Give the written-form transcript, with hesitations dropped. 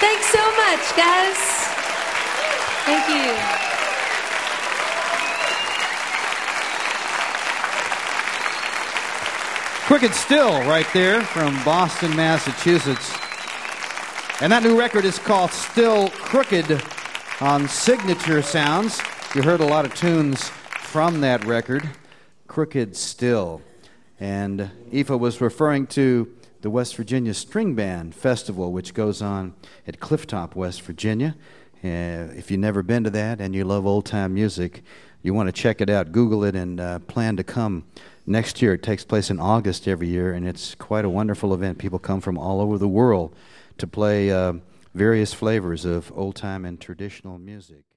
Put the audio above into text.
Thanks so much, guys. Thank you. Crooked Still right there from Boston, Massachusetts. And that new record is called Still Crooked on Signature Sounds. You heard a lot of tunes from that record, Crooked Still. And Aoife was referring to the West Virginia String Band Festival, which goes on at Clifftop, West Virginia. If you've never been to that and you love old-time music, you want to check it out. Google it and plan to come next year. It takes place in August every year, and it's quite a wonderful event. People come from all over the world to play various flavors of old-time and traditional music.